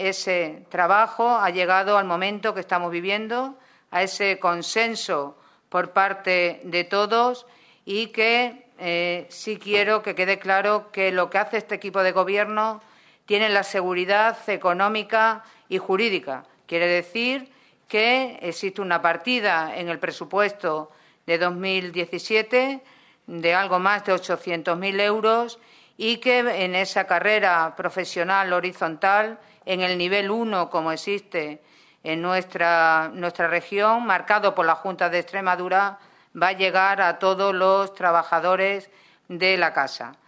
ese trabajo ha llegado al momento que estamos viviendo, a ese consenso por parte de todos y que sí quiero que quede claro que lo que hace este equipo de Gobierno tiene la seguridad económica y jurídica. Quiere decir que existe una partida en el presupuesto de 2017 de algo más de 800.000 euros y que en esa carrera profesional horizontal, en el nivel 1, como existe en nuestra región, marcado por la Junta de Extremadura, va a llegar a todos los trabajadores de la Casa.